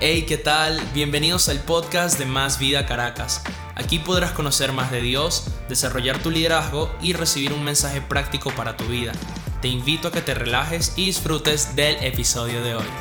Hey, ¿qué tal? Bienvenidos al podcast de Más Vida Caracas. Aquí podrás conocer más de Dios, desarrollar tu liderazgo y recibir un mensaje práctico para tu vida. Te invito a que te relajes y disfrutes del episodio de hoy.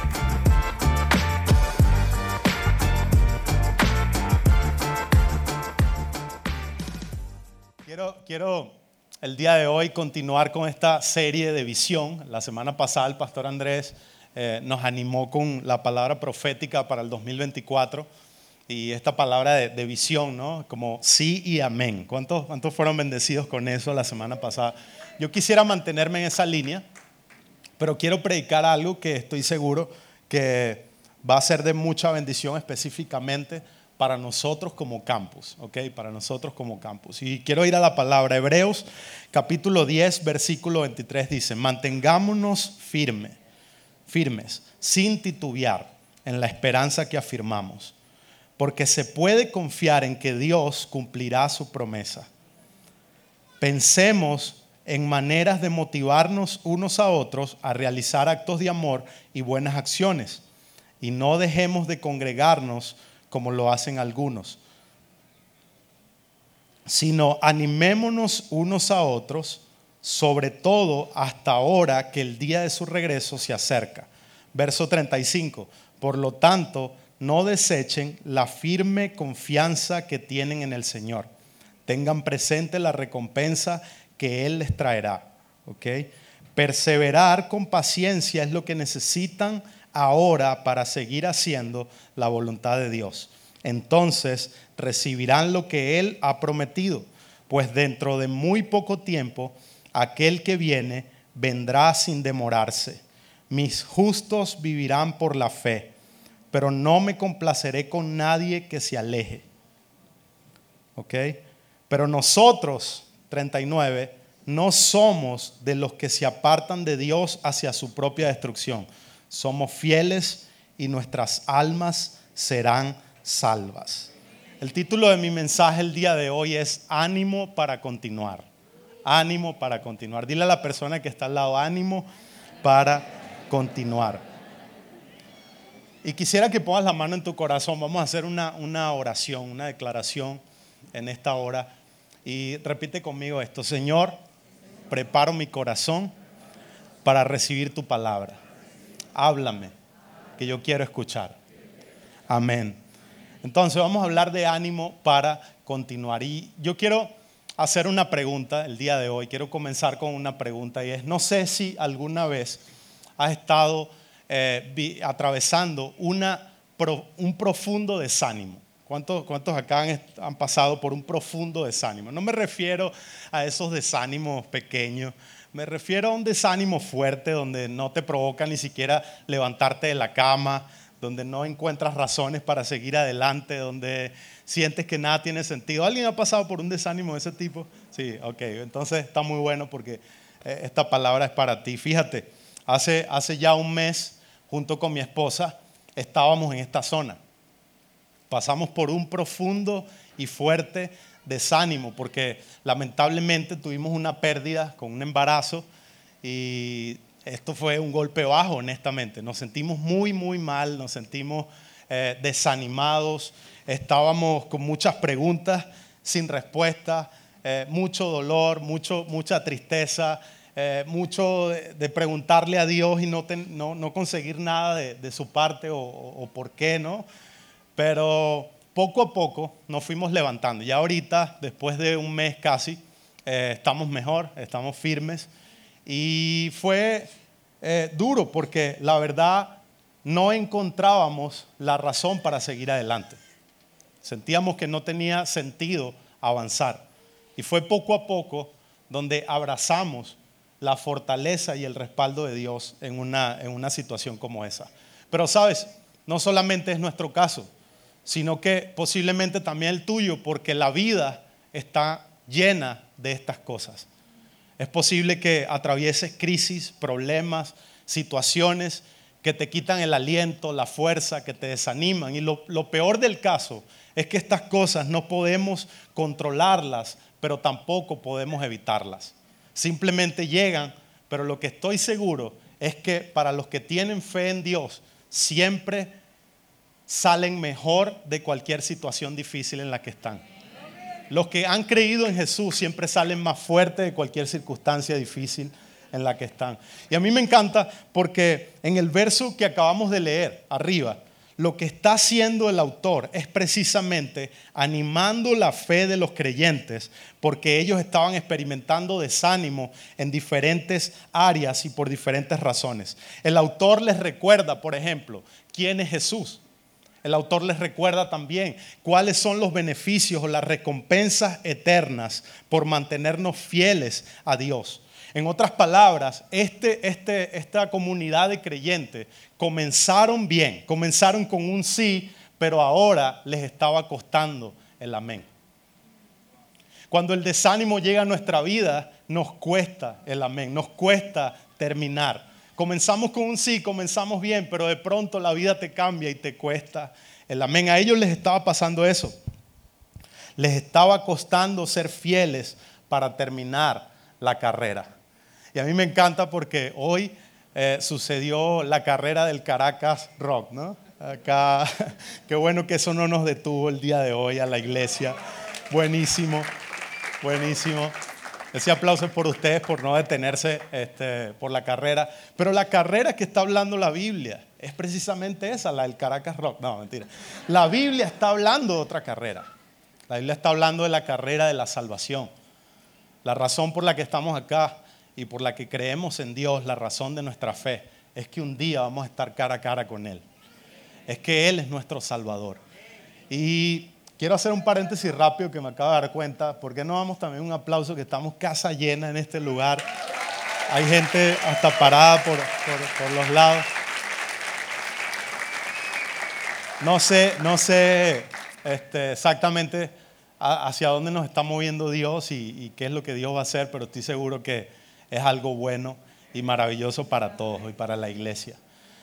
Quiero el día de hoy continuar con esta serie de visión. La semana pasada el pastor Andrés nos animó con la palabra profética para el 2024 y esta palabra de visión, ¿no? Como sí y amén. ¿Cuántos fueron bendecidos con eso la semana pasada? Yo quisiera mantenerme en esa línea, pero quiero predicar algo que estoy seguro que va a ser de mucha bendición específicamente para nosotros como campus, ¿ok? Para nosotros como campus. Y quiero ir a la palabra. Hebreos capítulo 10, versículo 23 dice: mantengámonos firmes, sin titubear en la esperanza que afirmamos, porque se puede confiar en que Dios cumplirá su promesa. Pensemos en maneras de motivarnos unos a otros a realizar actos de amor y buenas acciones, y no dejemos de congregarnos como lo hacen algunos, sino animémonos unos a otros, sobre todo hasta ahora que el día de su regreso se acerca. Verso 35, por lo tanto, no desechen la firme confianza que tienen en el Señor. Tengan presente la recompensa que Él les traerá. ¿Okay? Perseverar con paciencia es lo que necesitan ahora para seguir haciendo la voluntad de Dios. Entonces recibirán lo que Él ha prometido, pues dentro de muy poco tiempo aquel que viene vendrá sin demorarse. Mis justos vivirán por la fe, pero no me complaceré con nadie que se aleje. ¿Ok? Pero nosotros, 39, no somos de los que se apartan de Dios hacia su propia destrucción. Somos fieles y nuestras almas serán salvas. El título de mi mensaje el día de hoy es Ánimo para continuar. Ánimo para continuar. Dile a la persona que está al lado, ánimo para continuar. Y quisiera que pongas la mano en tu corazón. Vamos a hacer una oración, una declaración en esta hora. Y repite conmigo esto: Señor, preparo mi corazón para recibir tu palabra. Háblame, que yo quiero escuchar. Amén. Entonces vamos a hablar de ánimo para continuar. Y yo quiero hacer una pregunta el día de hoy. Quiero comenzar con una pregunta y es: no sé si alguna vez has estado atravesando un profundo desánimo. ¿Cuántos acá han pasado por un profundo desánimo? No me refiero a esos desánimos pequeños. Me refiero a un desánimo fuerte donde no te provoca ni siquiera levantarte de la cama, donde no encuentras razones para seguir adelante, donde sientes que nada tiene sentido. ¿Alguien ha pasado por un desánimo de ese tipo? Sí, ok. Entonces está muy bueno porque esta palabra es para ti. Fíjate, hace ya un mes, junto con mi esposa, estábamos en esta zona. Pasamos por un profundo y fuerte desánimo porque lamentablemente tuvimos una pérdida con un embarazo y esto fue un golpe bajo, honestamente. Nos sentimos muy, muy mal, nos sentimos desanimados, estábamos con muchas preguntas sin respuesta, mucho dolor, mucha tristeza, mucho de preguntarle a Dios y no conseguir nada de su parte o por qué, ¿no? Pero poco a poco nos fuimos levantando. Ya ahorita, después de un mes casi, estamos mejor, estamos firmes. Y fue duro porque la verdad no encontrábamos la razón para seguir adelante. Sentíamos que no tenía sentido avanzar. Y fue poco a poco donde abrazamos la fortaleza y el respaldo de Dios en una situación como esa. Pero sabes, no solamente es nuestro caso, sino que posiblemente también el tuyo, porque la vida está llena de estas cosas. Es posible que atravieses crisis, problemas, situaciones que te quitan el aliento, la fuerza, que te desaniman. Y lo peor del caso es que estas cosas no podemos controlarlas, pero tampoco podemos evitarlas. Simplemente llegan, pero lo que estoy seguro es que para los que tienen fe en Dios, siempre salen mejor de cualquier situación difícil en la que están. Los que han creído en Jesús siempre salen más fuertes de cualquier circunstancia difícil en la que están. Y a mí me encanta porque en el verso que acabamos de leer arriba, lo que está haciendo el autor es precisamente animando la fe de los creyentes, porque ellos estaban experimentando desánimo en diferentes áreas y por diferentes razones. El autor les recuerda, por ejemplo, quién es Jesús. El autor les recuerda también cuáles son los beneficios o las recompensas eternas por mantenernos fieles a Dios. En otras palabras, esta comunidad de creyentes comenzaron bien, comenzaron con un sí, pero ahora les estaba costando el amén. Cuando el desánimo llega a nuestra vida, nos cuesta el amén, nos cuesta terminar. Comenzamos con un sí, comenzamos bien, pero de pronto la vida te cambia y te cuesta el amén. A ellos les estaba pasando eso. Les estaba costando ser fieles para terminar la carrera. Y a mí me encanta porque hoy sucedió la carrera del Caracas Rock, ¿no? Acá, qué bueno que eso no nos detuvo el día de hoy a la iglesia. Buenísimo, buenísimo. Ese aplauso es por ustedes por no detenerse por la carrera. Pero la carrera que está hablando la Biblia es precisamente esa, la del Caracas Rock. No, mentira. La Biblia está hablando de otra carrera. La Biblia está hablando de la carrera de la salvación. La razón por la que estamos acá y por la que creemos en Dios, la razón de nuestra fe, es que un día vamos a estar cara a cara con Él. Es que Él es nuestro Salvador. Y quiero hacer un paréntesis rápido que me acabo de dar cuenta. ¿Por qué no damos también un aplauso que estamos casa llena en este lugar? Hay gente hasta parada por los lados. No sé exactamente hacia dónde nos está moviendo Dios y qué es lo que Dios va a hacer, pero estoy seguro que es algo bueno y maravilloso para todos y para la iglesia.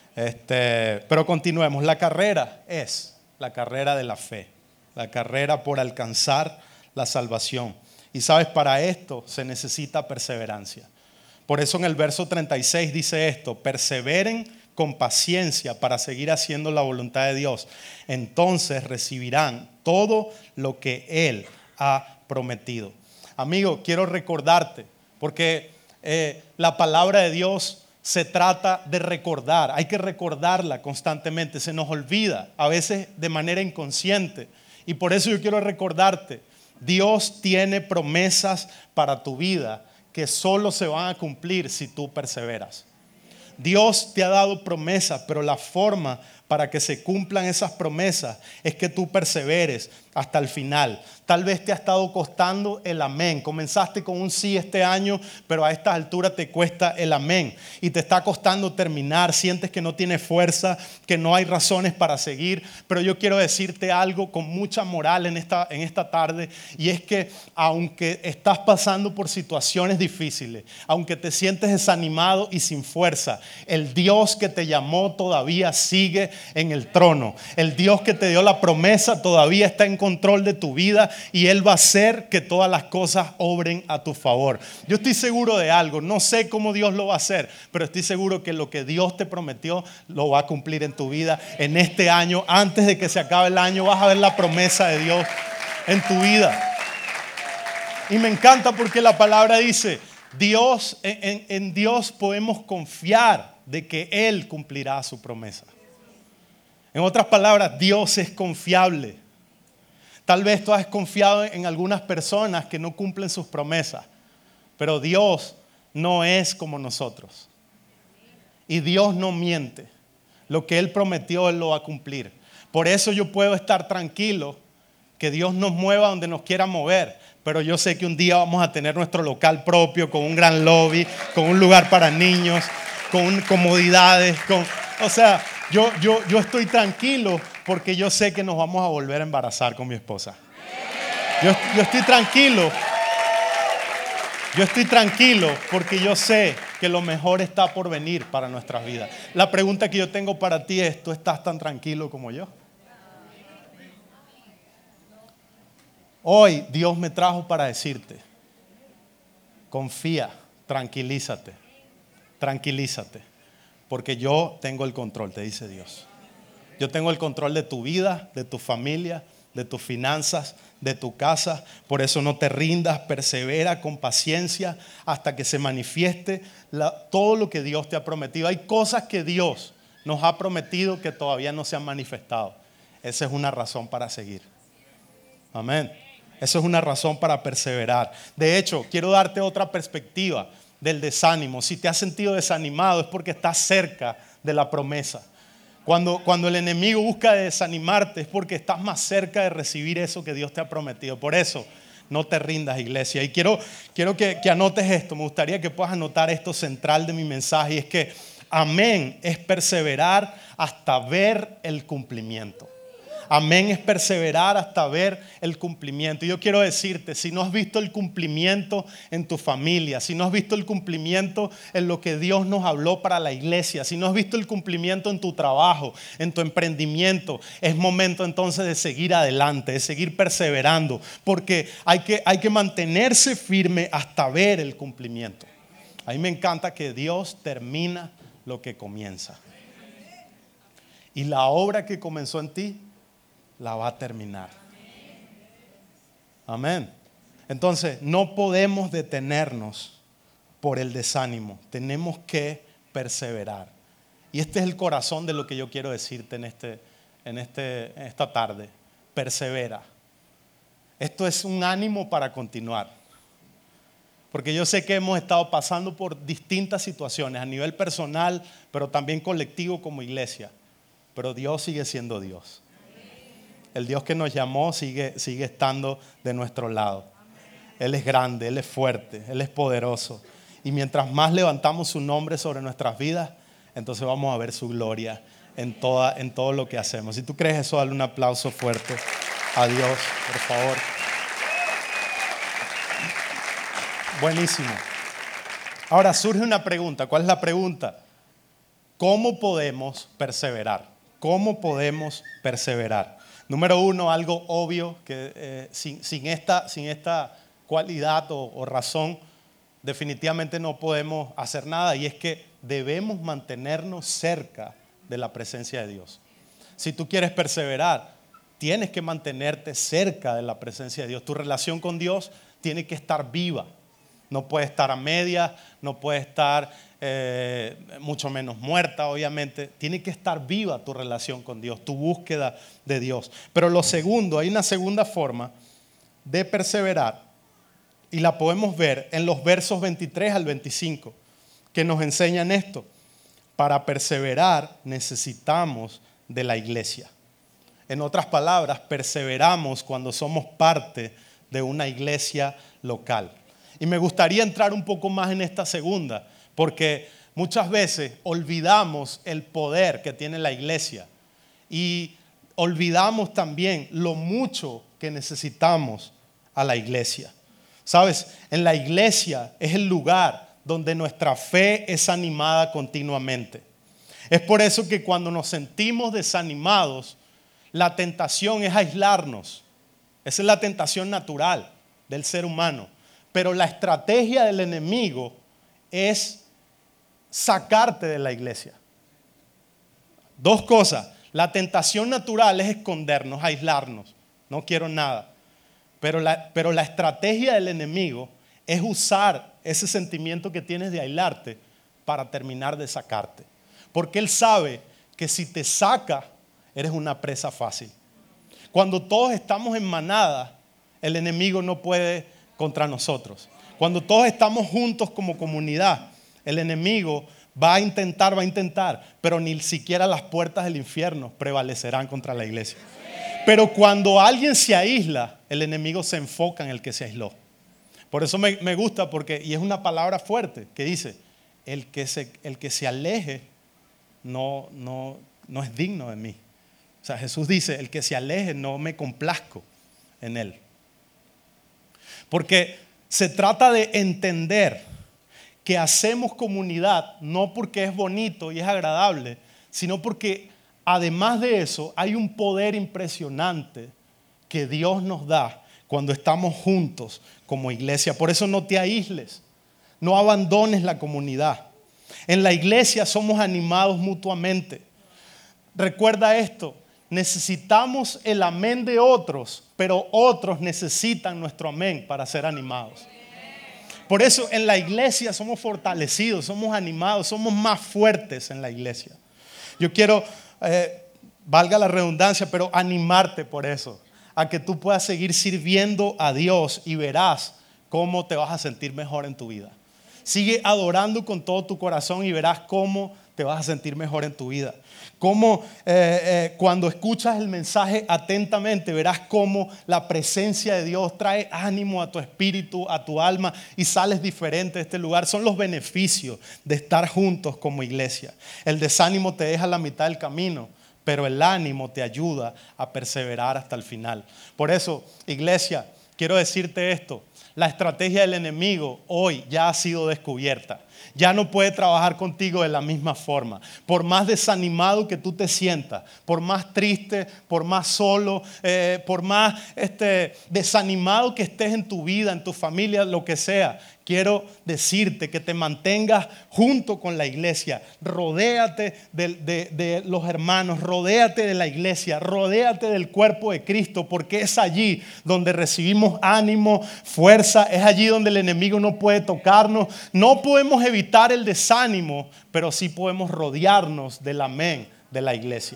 Pero continuemos. La carrera es la carrera de la fe. La carrera por alcanzar la salvación. Y sabes, para esto se necesita perseverancia. Por eso en el verso 36 dice esto: perseveren con paciencia para seguir haciendo la voluntad de Dios. Entonces recibirán todo lo que Él ha prometido. Amigo, quiero recordarte, porque la palabra de Dios se trata de recordar. Hay que recordarla constantemente. Se nos olvida, a veces de manera inconsciente. Y por eso yo quiero recordarte, Dios tiene promesas para tu vida que solo se van a cumplir si tú perseveras. Dios te ha dado promesas, pero la forma para que se cumplan esas promesas es que tú perseveres hasta el final. Tal vez te ha estado costando el amén. Comenzaste con un sí este año, pero a estas alturas te cuesta el amén. Y te está costando terminar. Sientes que no tienes fuerza, que no hay razones para seguir. Pero yo quiero decirte algo con mucha moral en esta tarde. Y es que aunque estás pasando por situaciones difíciles, aunque te sientes desanimado y sin fuerza, el Dios que te llamó todavía sigue en el trono. El Dios que te dio la promesa todavía está en control de tu vida y Él va a hacer que todas las cosas obren a tu favor. Yo estoy seguro de algo, no sé cómo Dios lo va a hacer, pero estoy seguro que lo que Dios te prometió lo va a cumplir en tu vida en este año. Antes de que se acabe el año vas a ver la promesa de Dios en tu vida. Y me encanta porque la palabra dice, Dios, en Dios podemos confiar de que Él cumplirá su promesa. En otras palabras, Dios es confiable. Tal vez tú has confiado en algunas personas que no cumplen sus promesas, pero Dios no es como nosotros. Y Dios no miente. Lo que Él prometió, Él lo va a cumplir. Por eso yo puedo estar tranquilo que Dios nos mueva donde nos quiera mover. Pero yo sé que un día vamos a tener nuestro local propio, con un gran lobby, con un lugar para niños, con comodidades, yo estoy tranquilo porque yo sé que nos vamos a volver a embarazar con mi esposa. Yo estoy tranquilo. Yo estoy tranquilo porque yo sé que lo mejor está por venir para nuestras vidas. La pregunta que yo tengo para ti es, ¿tú estás tan tranquilo como yo? Hoy Dios me trajo para decirte, confía, tranquilízate, porque yo tengo el control, te dice Dios. Yo tengo el control de tu vida, de tu familia, de tus finanzas, de tu casa. Por eso no te rindas, persevera con paciencia hasta que se manifieste todo lo que Dios te ha prometido. Hay cosas que Dios nos ha prometido que todavía no se han manifestado. Esa es una razón para seguir. Amén. Eso es una razón para perseverar. De hecho, quiero darte otra perspectiva del desánimo. Si te has sentido desanimado es porque estás cerca de la promesa. Cuando el enemigo busca desanimarte es porque estás más cerca de recibir eso que Dios te ha prometido. Por eso, no te rindas, iglesia. Y quiero que anotes esto. Me gustaría que puedas anotar esto central de mi mensaje. Y es que amén es perseverar hasta ver el cumplimiento. Amén es perseverar hasta ver el cumplimiento. Y yo quiero decirte, si no has visto el cumplimiento en tu familia, si no has visto el cumplimiento en lo que Dios nos habló para la iglesia, si no has visto el cumplimiento en tu trabajo, en tu emprendimiento, es momento entonces de seguir adelante, de seguir perseverando, porque hay que mantenerse firme hasta ver el cumplimiento. A mí me encanta que Dios termina lo que comienza. Y la obra que comenzó en ti la va a terminar. Amén. Entonces, no podemos detenernos por el desánimo. Tenemos que perseverar. Y este es el corazón de lo que yo quiero decirte en esta tarde. Persevera. Esto es un ánimo para continuar. Porque yo sé que hemos estado pasando por distintas situaciones a nivel personal, pero también colectivo como iglesia. Pero Dios sigue siendo Dios. El Dios que nos llamó sigue estando de nuestro lado. Él es grande, Él es fuerte, Él es poderoso. Y mientras más levantamos su nombre sobre nuestras vidas, entonces vamos a ver su gloria en todo lo que hacemos. Si tú crees eso, dale un aplauso fuerte a Dios, por favor. Buenísimo. Ahora surge una pregunta. ¿Cuál es la pregunta? ¿Cómo podemos perseverar? ¿Cómo podemos perseverar? Número uno, algo obvio que sin esta cualidad o razón definitivamente no podemos hacer nada, y es que debemos mantenernos cerca de la presencia de Dios. Si tú quieres perseverar, tienes que mantenerte cerca de la presencia de Dios. Tu relación con Dios tiene que estar viva. No puede estar a medias, no puede estar mucho menos muerta, obviamente. Tiene que estar viva tu relación con Dios, tu búsqueda de Dios. Pero lo segundo, hay una segunda forma de perseverar y la podemos ver en los versos 23 al 25 que nos enseñan esto. Para perseverar necesitamos de la iglesia. En otras palabras, perseveramos cuando somos parte de una iglesia local. Y me gustaría entrar un poco más en esta segunda, porque muchas veces olvidamos el poder que tiene la iglesia y olvidamos también lo mucho que necesitamos a la iglesia. ¿Sabes? En la iglesia es el lugar donde nuestra fe es animada continuamente. Es por eso que cuando nos sentimos desanimados, la tentación es aislarnos. Esa es la tentación natural del ser humano. Pero la estrategia del enemigo es sacarte de la iglesia. Dos cosas. La tentación natural es escondernos, aislarnos. No quiero nada. Pero la estrategia del enemigo es usar ese sentimiento que tienes de aislarte para terminar de sacarte. Porque él sabe que si te saca, eres una presa fácil. Cuando todos estamos en manada, el enemigo no puede contra nosotros. Cuando todos estamos juntos como comunidad, el enemigo va a intentar, pero ni siquiera las puertas del infierno prevalecerán contra la iglesia. Pero cuando alguien se aísla, el enemigo se enfoca en el que se aisló. Por eso me gusta, y es una palabra fuerte que dice, el que se aleje no es digno de mí. O sea, Jesús dice, el que se aleje no me complazco en él. Porque se trata de entender que hacemos comunidad no porque es bonito y es agradable, sino porque además de eso hay un poder impresionante que Dios nos da cuando estamos juntos como iglesia. Por eso no te aísles, no abandones la comunidad. En la iglesia somos animados mutuamente. recuerda esto, necesitamos el amén de otros, pero otros necesitan nuestro amén para ser animados. Por eso en la iglesia somos fortalecidos, somos animados, somos más fuertes en la iglesia. Yo quiero, valga la redundancia, pero animarte por eso, a que tú puedas seguir sirviendo a Dios y verás cómo te vas a sentir mejor en tu vida. Sigue adorando con todo tu corazón y verás cómo te vas a sentir mejor en tu vida. Cómo cuando escuchas el mensaje atentamente, verás cómo la presencia de Dios trae ánimo a tu espíritu, a tu alma, y sales diferente de este lugar. Son los beneficios de estar juntos como iglesia. El desánimo te deja a la mitad del camino, pero el ánimo te ayuda a perseverar hasta el final. Por eso, iglesia, quiero decirte esto. La estrategia del enemigo hoy ya ha sido descubierta. Ya no puede trabajar contigo de la misma forma. Por más desanimado que tú te sientas, por más triste, por más solo, por más desanimado que estés en tu vida, en tu familia, lo que sea, quiero decirte que te mantengas junto con la iglesia. Rodéate de los hermanos, rodéate de la iglesia, rodéate del cuerpo de Cristo, porque es allí donde recibimos ánimo, fuerza, es allí donde el enemigo no puede tocarnos. No podemos evitar el desánimo, pero sí podemos rodearnos del amén de la iglesia.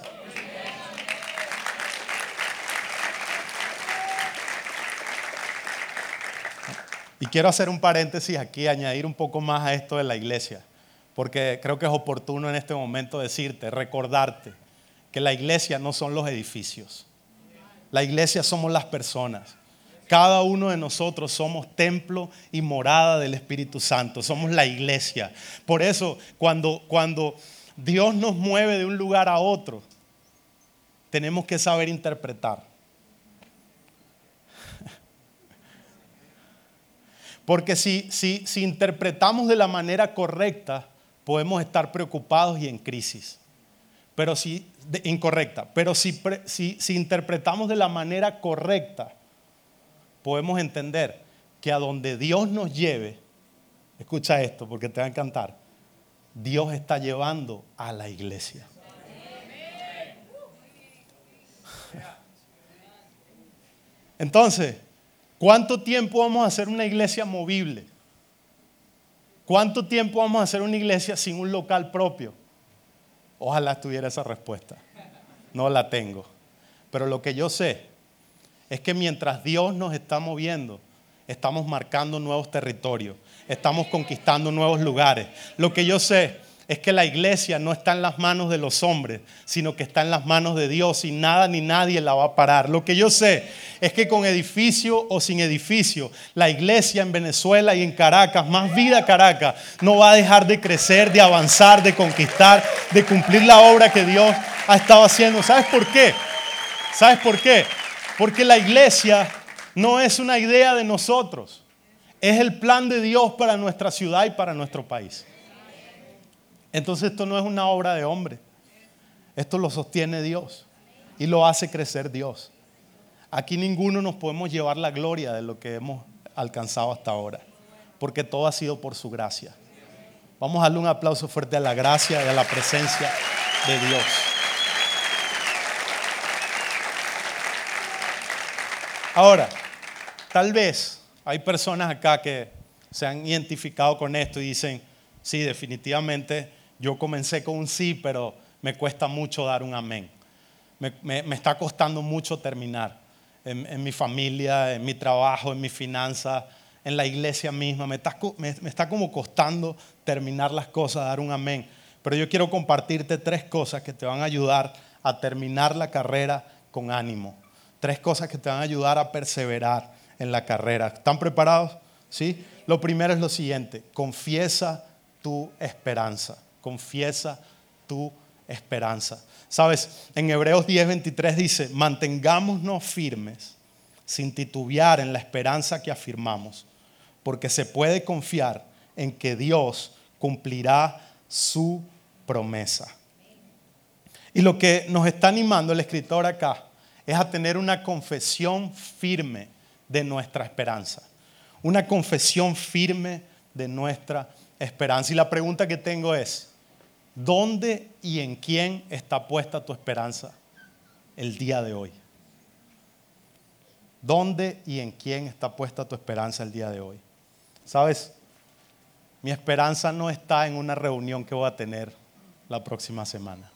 Y quiero hacer un paréntesis aquí, añadir un poco más a esto de la iglesia, porque creo que es oportuno en este momento decirte, recordarte que la iglesia no son los edificios. La iglesia somos las personas. Cada uno de nosotros somos templo y morada del Espíritu Santo. Somos la iglesia. Por eso, cuando Dios nos mueve de un lugar a otro, tenemos que saber interpretar. Porque si interpretamos de la manera correcta, podemos estar preocupados y en crisis. Incorrecta. Pero si interpretamos de la manera correcta, podemos entender que a donde Dios nos lleve, escucha esto porque te va a encantar, Dios está llevando a la iglesia. Entonces, ¿cuánto tiempo vamos a hacer una iglesia movible? ¿Cuánto tiempo vamos a hacer una iglesia sin un local propio? Ojalá tuviera esa respuesta. No la tengo. Pero lo que yo sé es que mientras Dios nos está moviendo, estamos marcando nuevos territorios, estamos conquistando nuevos lugares. Lo que yo sé es que la iglesia no está en las manos de los hombres, sino que está en las manos de Dios y nada ni nadie la va a parar. Lo que yo sé es que con edificio o sin edificio, la iglesia en Venezuela y en Caracas, Más Vida Caracas, no va a dejar de crecer, de avanzar, de conquistar, de cumplir la obra que Dios ha estado haciendo. ¿Sabes por qué? ¿Sabes por qué? Porque la iglesia no es una idea de nosotros, es el plan de Dios para nuestra ciudad y para nuestro país. Entonces esto no es una obra de hombre, esto lo sostiene Dios y lo hace crecer Dios. Aquí ninguno nos podemos llevar la gloria de lo que hemos alcanzado hasta ahora, porque todo ha sido por su gracia. Vamos a darle un aplauso fuerte a la gracia y a la presencia de Dios. Ahora, tal vez hay personas acá que se han identificado con esto y dicen, sí, definitivamente yo comencé con un sí, pero me cuesta mucho dar un amén. Me está costando mucho terminar. En mi familia, en mi trabajo, en mi finanzas, en la iglesia misma. Me está como costando terminar las cosas, dar un amén. Pero yo quiero compartirte 3 cosas que te van a ayudar a terminar la carrera con ánimo. 3 cosas que te van a ayudar a perseverar en la carrera. ¿Están preparados? ¿Sí? Lo primero es lo siguiente. Confiesa tu esperanza. Confiesa tu esperanza. Sabes, en Hebreos 10:23 dice, mantengámonos firmes sin titubear en la esperanza que afirmamos, porque se puede confiar en que Dios cumplirá su promesa. Y lo que nos está animando el escritor acá es a tener una confesión firme de nuestra esperanza. Una confesión firme de nuestra esperanza. Y la pregunta que tengo es, ¿Dónde y en quién está puesta tu esperanza el día de hoy? ¿Dónde y en quién está puesta tu esperanza el día de hoy? ¿Sabes? Mi esperanza no está en una reunión que voy a tener la próxima semana.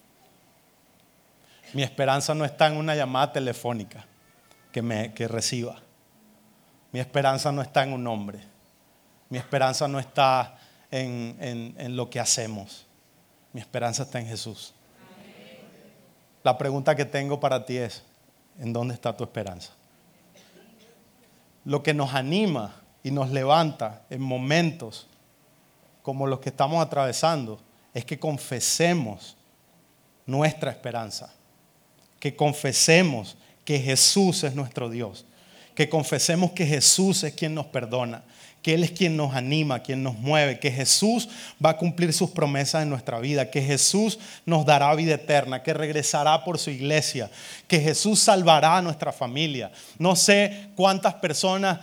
Mi esperanza no está en una llamada telefónica que reciba. Mi esperanza no está en un hombre. Mi esperanza no está en lo que hacemos. Mi esperanza está en Jesús. La pregunta que tengo para ti es, ¿en dónde está tu esperanza? Lo que nos anima y nos levanta en momentos como los que estamos atravesando es que confesemos nuestra esperanza, que confesemos que Jesús es nuestro Dios, que confesemos que Jesús es quien nos perdona, que Él es quien nos anima, quien nos mueve, que Jesús va a cumplir sus promesas en nuestra vida, que Jesús nos dará vida eterna, que regresará por su iglesia, que Jesús salvará a nuestra familia. No sé cuántas personas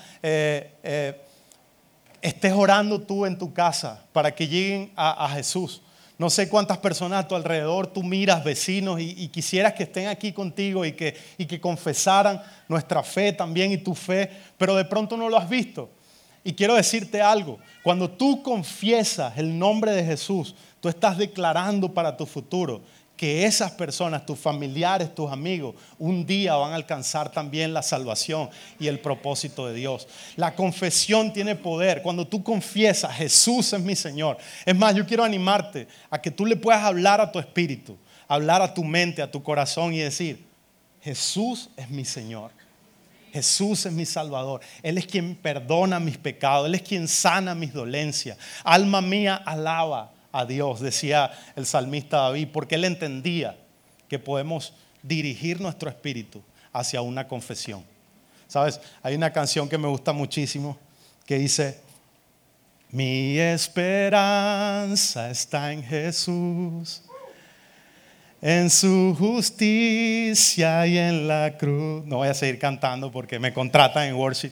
estés orando tú en tu casa para que lleguen a Jesús. No sé cuántas personas a tu alrededor tú miras, vecinos, y quisieras que estén aquí contigo y que confesaran nuestra fe también y tu fe, pero de pronto no lo has visto. Y quiero decirte algo, cuando tú confiesas el nombre de Jesús, tú estás declarando para tu futuro que esas personas, tus familiares, tus amigos, un día van a alcanzar también la salvación y el propósito de Dios. La confesión tiene poder. Cuando tú confiesas, Jesús es mi Señor. Es más, yo quiero animarte a que tú le puedas hablar a tu espíritu, hablar a tu mente, a tu corazón y decir, Jesús es mi Señor. Jesús es mi Salvador. Él es quien perdona mis pecados. Él es quien sana mis dolencias. Alma mía, alaba a Dios, decía el salmista David, porque él entendía que podemos dirigir nuestro espíritu hacia una confesión. ¿Sabes? Hay una canción que me gusta muchísimo que dice, mi esperanza está en Jesús, en su justicia y en la cruz. No voy a seguir cantando porque me contratan en worship.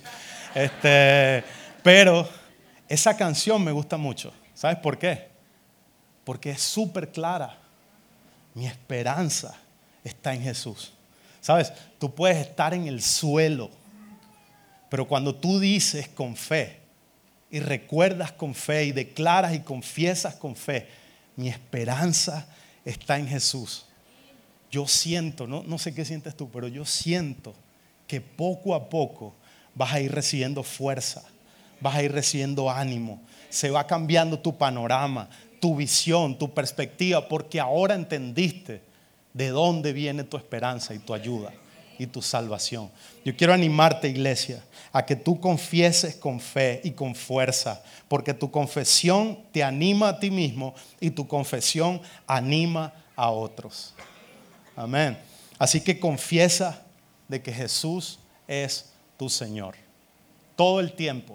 Pero esa canción me gusta mucho. ¿Sabes por qué? Porque es súper clara. Mi esperanza está en Jesús. ¿Sabes? Tú puedes estar en el suelo, pero cuando tú dices con fe y recuerdas con fe y declaras y confiesas con fe, mi esperanza está en Jesús. Yo siento, no sé qué sientes tú, pero yo siento que poco a poco vas a ir recibiendo fuerza, vas a ir recibiendo ánimo, se va cambiando tu panorama, tu visión, tu perspectiva, porque ahora entendiste de dónde viene tu esperanza y tu ayuda y tu salvación. Yo quiero animarte, iglesia, a que tú confieses con fe y con fuerza, porque tu confesión te anima a ti mismo y tu confesión anima a otros. Amén. Así que confiesa de que Jesús es tu Señor. Todo el tiempo.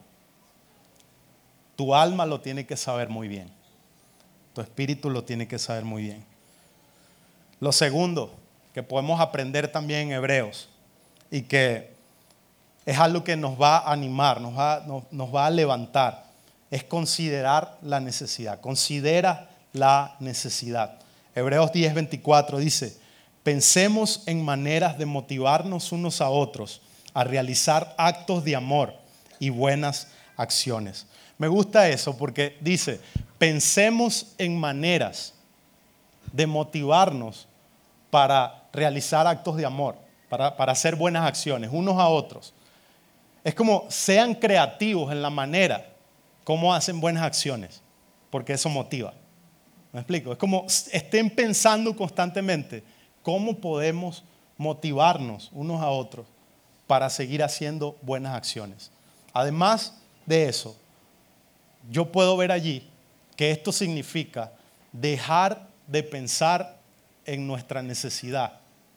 Tu alma lo tiene que saber muy bien. Tu espíritu lo tiene que saber muy bien. Lo segundo que podemos aprender también en Hebreos y que es algo que nos va a animar, nos va a levantar, es considerar la necesidad. Considera la necesidad. Hebreos 10:24 dice, pensemos en maneras de motivarnos unos a otros a realizar actos de amor y buenas acciones. Me gusta eso porque dice, pensemos en maneras de motivarnos para realizar actos de amor, para hacer buenas acciones unos a otros. Es como sean creativos en la manera como hacen buenas acciones, porque eso motiva. ¿Me explico? Es como estén pensando constantemente cómo podemos motivarnos unos a otros para seguir haciendo buenas acciones. Además de eso, yo puedo ver allí que esto significa dejar de pensar en nuestra necesidad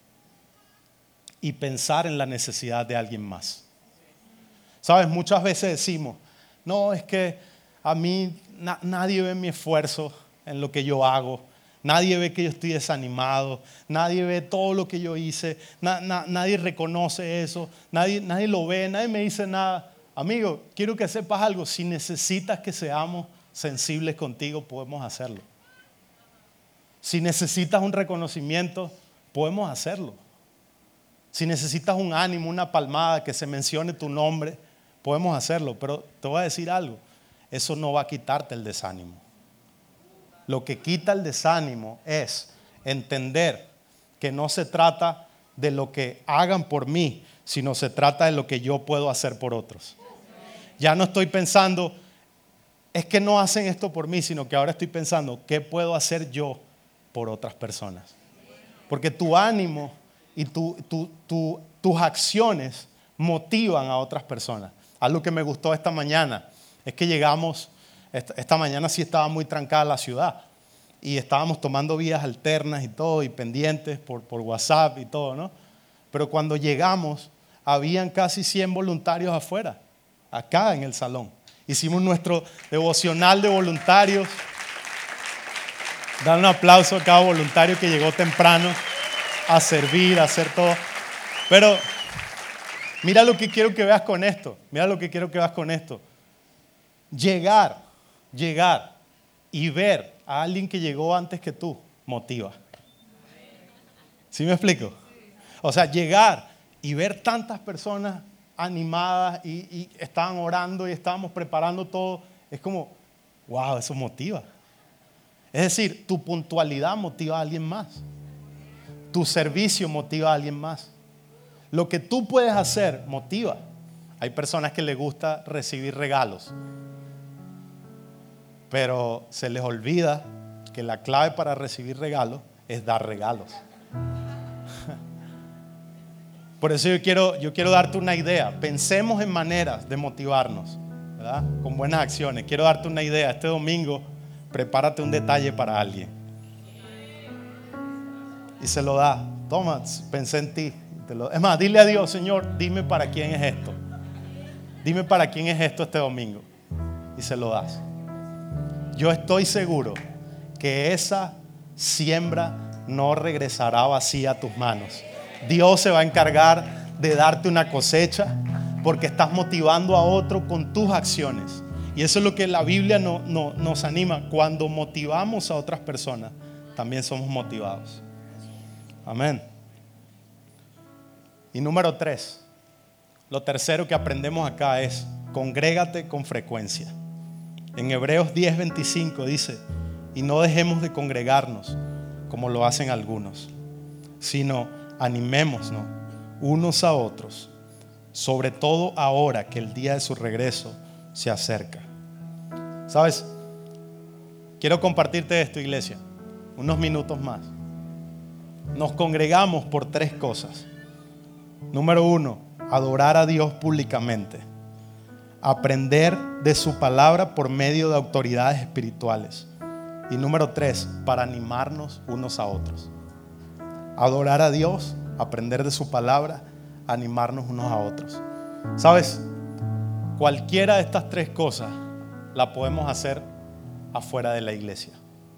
y pensar en la necesidad de alguien más. ¿Sabes? Muchas veces decimos, no, es que a mí nadie ve mi esfuerzo en lo que yo hago, nadie ve que yo estoy desanimado, nadie ve todo lo que yo hice, nadie reconoce eso, nadie lo ve, nadie me dice nada. Amigo, quiero que sepas algo, si necesitas que seamos sensibles contigo, podemos hacerlo. Si necesitas un reconocimiento, podemos hacerlo. Si necesitas un ánimo, una palmada, que se mencione tu nombre, podemos hacerlo. Pero te voy a decir algo, eso no va a quitarte el desánimo. Lo que quita el desánimo es entender que no se trata de lo que hagan por mí, sino se trata de lo que yo puedo hacer por otros. Ya no estoy pensando, es que no hacen esto por mí, sino que ahora estoy pensando, ¿qué puedo hacer yo por otras personas? Porque tu ánimo y tus acciones motivan a otras personas. Algo que me gustó esta mañana es que llegamos, esta mañana sí estaba muy trancada la ciudad y estábamos tomando vías alternas y todo y pendientes por WhatsApp y todo, ¿no? Pero cuando llegamos habían casi 100 voluntarios afuera, acá en el salón. Hicimos nuestro devocional de voluntarios. Dan un aplauso a cada voluntario que llegó temprano a servir, a hacer todo. Pero mira lo que quiero que veas con esto. Mira lo que quiero que veas con esto. Llegar y ver a alguien que llegó antes que tú motiva. ¿Sí me explico? O sea, llegar y ver tantas personas animadas y estaban orando y estábamos preparando todo, es como, wow, eso motiva. Es decir, tu puntualidad motiva a alguien más. Tu servicio motiva a alguien más. Lo que tú puedes hacer motiva. Hay personas que les gusta recibir regalos, pero se les olvida que la clave para recibir regalos es dar regalos. Por eso yo quiero darte una idea. Pensemos en maneras de motivarnos, ¿verdad? Con buenas acciones. Quiero darte una idea. Este domingo, prepárate un detalle para alguien. Y se lo da. Toma, pensé en ti. Es más, dile a Dios, Señor, dime para quién es esto. Dime para quién es esto este domingo. Y se lo das. Yo estoy seguro que esa siembra no regresará vacía a tus manos. Dios se va a encargar de darte una cosecha porque estás motivando a otro con tus acciones. Y eso es lo que la Biblia nos anima. Cuando motivamos a otras personas, también somos motivados. Amén. Y número 3, lo tercero que aprendemos acá es congrégate con frecuencia. En Hebreos 10:25 dice, y no dejemos de congregarnos como lo hacen algunos, sino animémonos unos a otros, sobre todo ahora que el día de su regreso se acerca. ¿Sabes? Quiero compartirte esto, iglesia, unos minutos más. Nos congregamos por 3 cosas. Número 1, adorar a Dios públicamente. Aprender de su palabra por medio de autoridades espirituales. Y número 3, para animarnos unos a otros. Adorar a Dios, aprender de su palabra, animarnos unos a otros. ¿Sabes? Cualquiera de estas 3 cosas la podemos hacer afuera de la iglesia.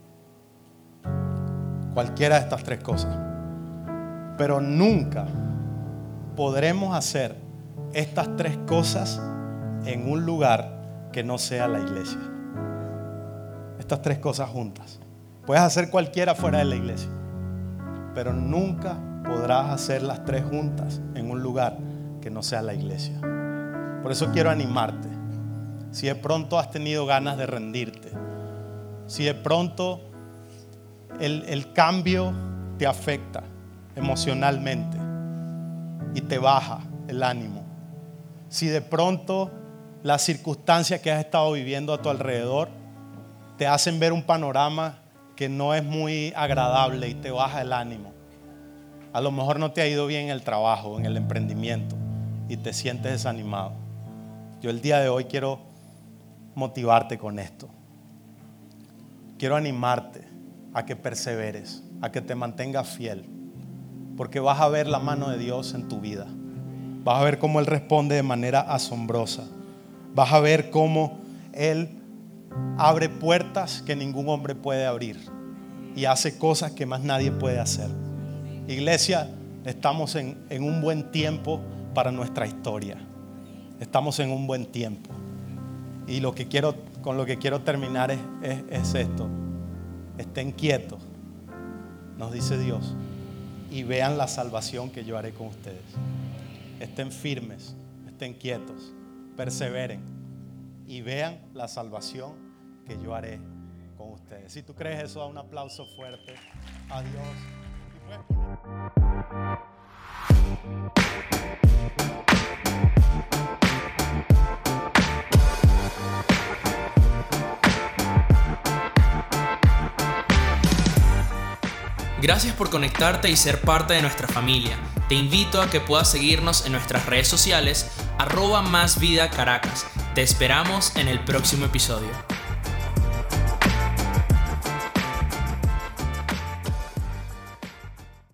Cualquiera de estas 3 cosas. Pero nunca podremos hacer estas 3 cosas en un lugar que no sea la iglesia. Estas 3 cosas juntas. Puedes hacer cualquiera fuera de la iglesia, pero nunca podrás hacer las 3 juntas en un lugar que no sea la iglesia. Por eso quiero animarte. Si de pronto has tenido ganas de rendirte, si de pronto el cambio te afecta emocionalmente y te baja el ánimo, si de pronto las circunstancias que has estado viviendo a tu alrededor te hacen ver un panorama que no es muy agradable y te baja el ánimo, a lo mejor no te ha ido bien en el trabajo, en el emprendimiento y te sientes desanimado, yo el día de hoy quiero motivarte con esto. Quiero animarte a que perseveres, a que te mantengas fiel, porque vas a ver la mano de Dios en tu vida. Vas a ver cómo Él responde de manera asombrosa. Vas a ver cómo Él abre puertas que ningún hombre puede abrir y hace cosas que más nadie puede hacer. Iglesia, estamos en un buen tiempo para nuestra historia. Estamos en un buen tiempo. Y con lo que quiero terminar es esto. Estén quietos nos dice Dios, y vean la salvación que yo haré con ustedes. Estén firmes, estén quietos, perseveren y vean la salvación que yo haré con ustedes. Si tú crees eso, da un aplauso fuerte a Dios. Y puedes poner... Gracias por conectarte y ser parte de nuestra familia. Te invito a que puedas seguirnos en nuestras redes sociales @másvidacaracas. Te esperamos en el próximo episodio.